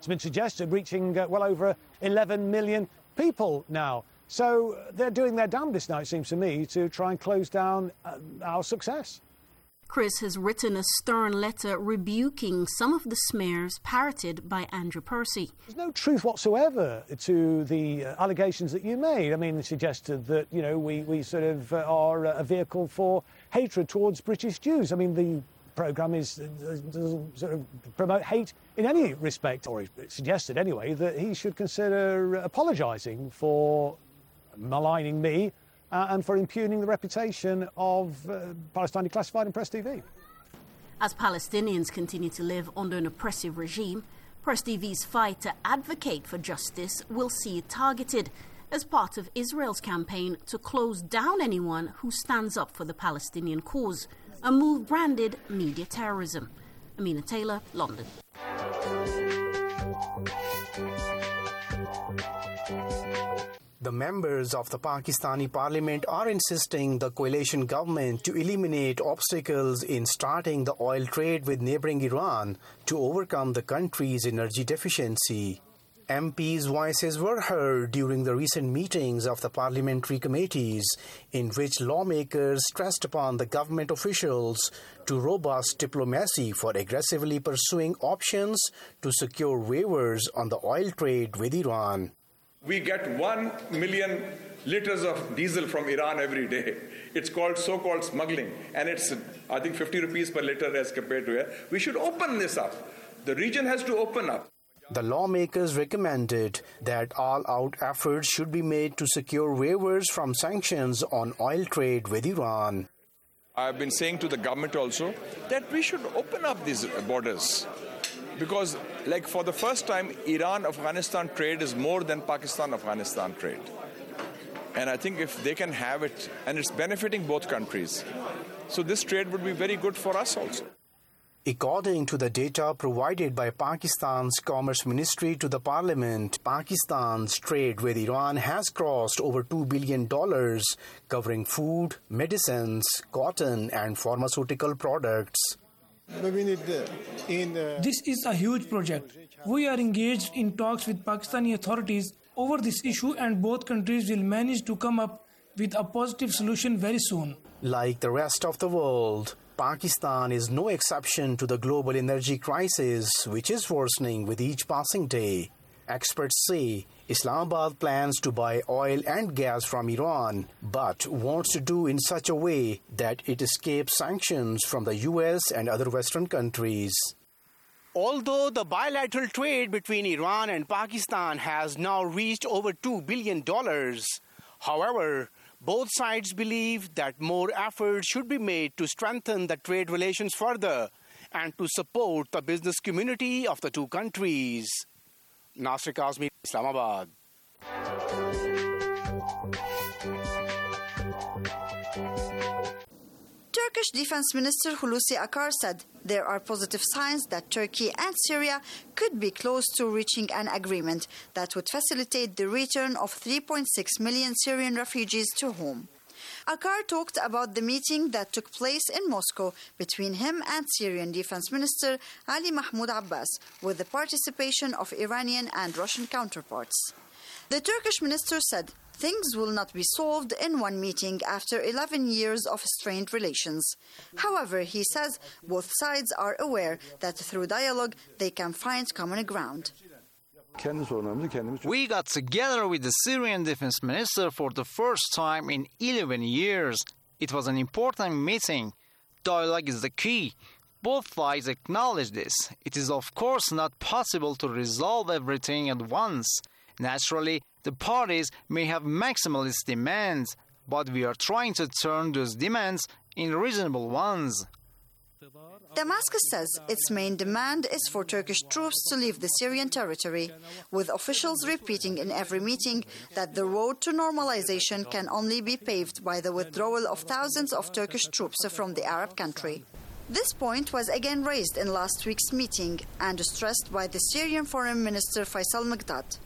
it's been suggested, reaching well over 11 million people now. So they're doing their damnedest now, it seems to me, to try and close down our success. Chris has written a stern letter rebuking some of the smears parroted by Andrew Percy. There's no truth whatsoever to the allegations that you made. I mean, it suggested that, you know, we sort of are a vehicle for hatred towards British Jews. I mean, the programme doesn't sort of promote hate in any respect, or it suggested anyway that he should consider apologising for maligning me and for impugning the reputation of Palestine Declassified and Press TV. As Palestinians continue to live under an oppressive regime, Press TV's fight to advocate for justice will see it targeted as part of Israel's campaign to close down anyone who stands up for the Palestinian cause, a move branded media terrorism. Amina Taylor, London. The members of the Pakistani parliament are insisting the coalition government to eliminate obstacles in starting the oil trade with neighboring Iran to overcome the country's energy deficiency. MPs' voices were heard during the recent meetings of the parliamentary committees, in which lawmakers stressed upon the government officials to robust diplomacy for aggressively pursuing options to secure waivers on the oil trade with Iran. We get 1 million liters of diesel from Iran every day. It's called so-called smuggling, and it's, I think, 50 rupees per liter as compared to here. We should open this up. The region has to open up. The lawmakers recommended that all-out efforts should be made to secure waivers from sanctions on oil trade with Iran. I've been saying to the government also that we should open up these borders. Because, like, for the first time, Iran-Afghanistan trade is more than Pakistan-Afghanistan trade. And I think if they can have it, and it's benefiting both countries, so this trade would be very good for us also. According to the data provided by Pakistan's Commerce Ministry to the Parliament, Pakistan's trade with Iran has crossed over $2 billion, covering food, medicines, cotton, and pharmaceutical products. This is a huge project. We are engaged in talks with Pakistani authorities over this issue, and both countries will manage to come up with a positive solution very soon. Like the rest of the world, Pakistan is no exception to the global energy crisis, which is worsening with each passing day. Experts say Islamabad plans to buy oil and gas from Iran, but wants to do in such a way that it escapes sanctions from the US and other Western countries. Although the bilateral trade between Iran and Pakistan has now reached over $2 billion, however, both sides believe that more efforts should be made to strengthen the trade relations further and to support the business community of the two countries. Nasir Kazmi, Islamabad. Turkish Defense Minister Hulusi Akar said there are positive signs that Turkey and Syria could be close to reaching an agreement that would facilitate the return of 3.6 million Syrian refugees to home. Akar talked about the meeting that took place in Moscow between him and Syrian Defense Minister Ali Mahmoud Abbas, with the participation of Iranian and Russian counterparts. The Turkish minister said things will not be solved in one meeting after 11 years of strained relations. However, he says both sides are aware that through dialogue they can find common ground. We got together with the Syrian defense minister for the first time in 11 years. It was an important meeting. Dialogue is the key. Both sides acknowledge this. It is of course not possible to resolve everything at once. Naturally, the parties may have maximalist demands, but we are trying to turn those demands into reasonable ones. Damascus says its main demand is for Turkish troops to leave the Syrian territory, with officials repeating in every meeting that the road to normalization can only be paved by the withdrawal of thousands of Turkish troops from the Arab country. This point was again raised in last week's meeting and stressed by the Syrian Foreign Minister Faisal Mikdad.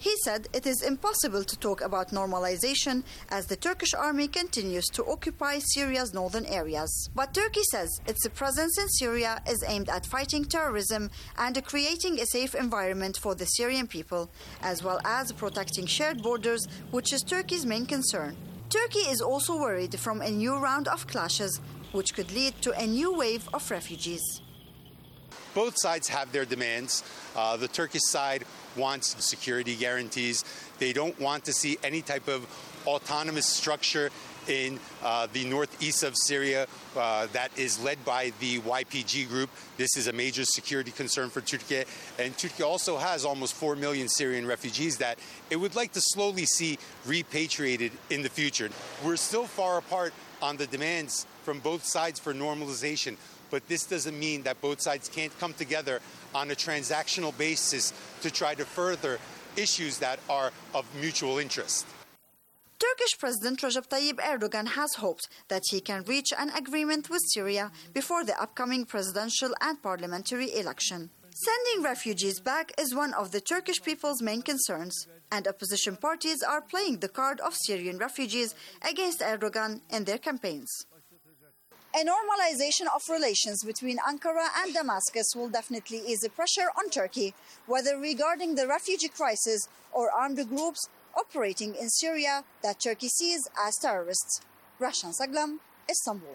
He said it is impossible to talk about normalization as the Turkish army continues to occupy Syria's northern areas. But Turkey says its presence in Syria is aimed at fighting terrorism and creating a safe environment for the Syrian people, as well as protecting shared borders, which is Turkey's main concern. Turkey is also worried from a new round of clashes, which could lead to a new wave of refugees. Both sides have their demands. The Turkish side wants security guarantees. They don't want to see any type of autonomous structure in the northeast of Syria that is led by the YPG group. This is a major security concern for Turkey. And Turkey also has almost 4 million Syrian refugees that it would like to slowly see repatriated in the future. We're still far apart on the demands from both sides for normalization. But this doesn't mean that both sides can't come together on a transactional basis to try to further issues that are of mutual interest. Turkish President Recep Tayyip Erdogan has hoped that he can reach an agreement with Syria before the upcoming presidential and parliamentary election. Sending refugees back is one of the Turkish people's main concerns, and opposition parties are playing the card of Syrian refugees against Erdogan in their campaigns. A normalization of relations between Ankara and Damascus will definitely ease the pressure on Turkey, whether regarding the refugee crisis or armed groups operating in Syria that Turkey sees as terrorists. Rashan Saglam, Istanbul.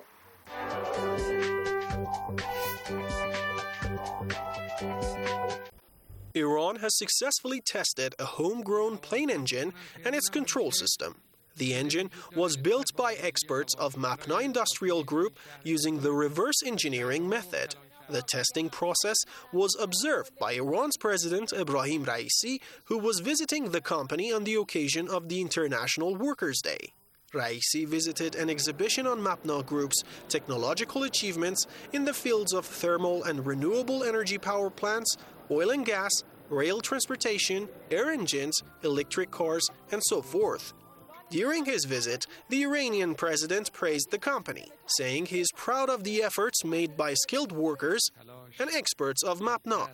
Iran has successfully tested a homegrown plane engine and its control system. The engine was built by experts of Mapna Industrial Group using the reverse engineering method. The testing process was observed by Iran's President Ebrahim Raisi, who was visiting the company on the occasion of the International Workers' Day. Raisi visited an exhibition on Mapna Group's technological achievements in the fields of thermal and renewable energy power plants, oil and gas, rail transportation, air engines, electric cars, and so forth. During his visit, the Iranian president praised the company, saying he is proud of the efforts made by skilled workers and experts of Mapna.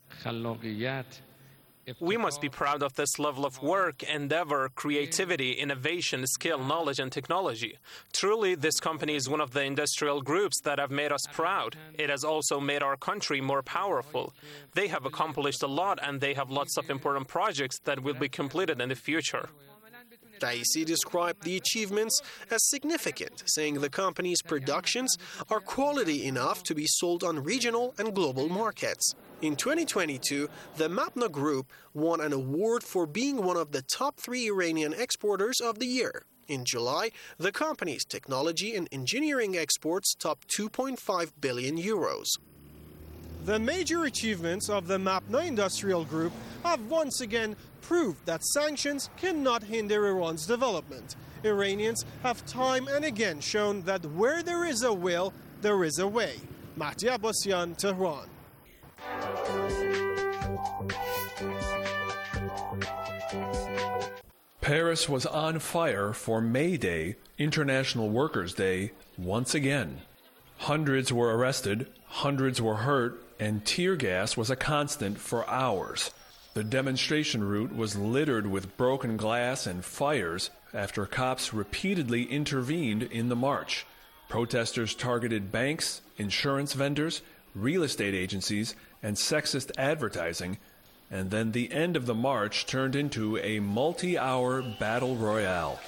We must be proud of this level of work, endeavor, creativity, innovation, skill, knowledge, and technology. Truly, this company is one of the industrial groups that have made us proud. It has also made our country more powerful. They have accomplished a lot, and they have lots of important projects that will be completed in the future. Raisi described the achievements as significant, saying the company's productions are quality enough to be sold on regional and global markets. In 2022, the Mapna Group won an award for being one of the top 3 Iranian exporters of the year. In July, the company's technology and engineering exports topped 2.5 billion euros. The major achievements of the Mapna Industrial Group have once again proved that sanctions cannot hinder Iran's development. Iranians have time and again shown that where there is a will, there is a way. Mahdi Abbasian, Tehran. Paris was on fire for May Day, International Workers' Day, once again. Hundreds were arrested, hundreds were hurt, and tear gas was a constant for hours. The demonstration route was littered with broken glass and fires after cops repeatedly intervened in the march. Protesters targeted banks, insurance vendors, real estate agencies, and sexist advertising, and then the end of the march turned into a multi-hour battle royale.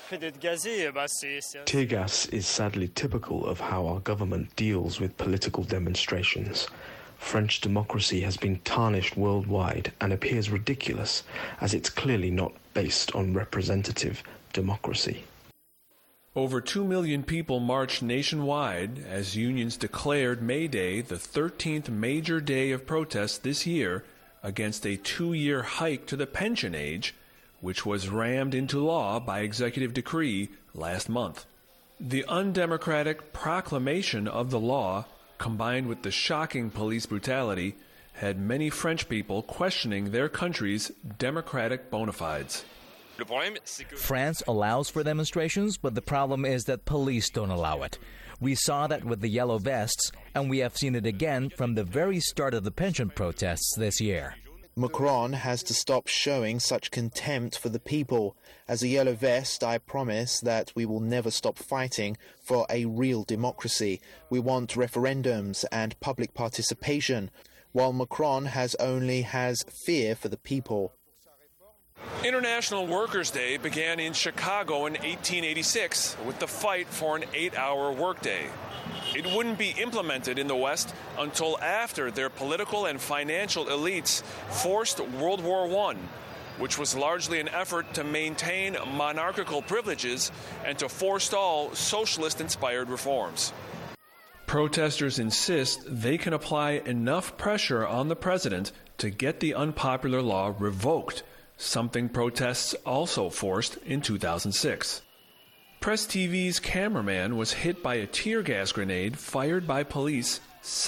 Tear gas is sadly typical of how our government deals with political demonstrations. French democracy has been tarnished worldwide and appears ridiculous, as it's clearly not based on representative democracy. Over 2 million people marched nationwide as unions declared May Day the 13th major day of protest this year against a 2-year hike to the pension age, which was rammed into law by executive decree last month. The undemocratic proclamation of the law, combined with the shocking police brutality, had many French people questioning their country's democratic bona fides. France allows for demonstrations, but the problem is that police don't allow it. We saw that with the yellow vests, and we have seen it again from the very start of the pension protests this year. Macron has to stop showing such contempt for the people. As a yellow vest, I promise that we will never stop fighting for a real democracy. We want referendums and public participation, while Macron has fear for the people. International Workers' Day began in Chicago in 1886 with the fight for an 8-hour workday. It wouldn't be implemented in the West until after their political and financial elites forced World War I, which was largely an effort to maintain monarchical privileges and to forestall socialist-inspired reforms. Protesters insist they can apply enough pressure on the president to get the unpopular law revoked, something protests also forced in 2006. Press TV's cameraman was hit by a tear gas grenade fired by police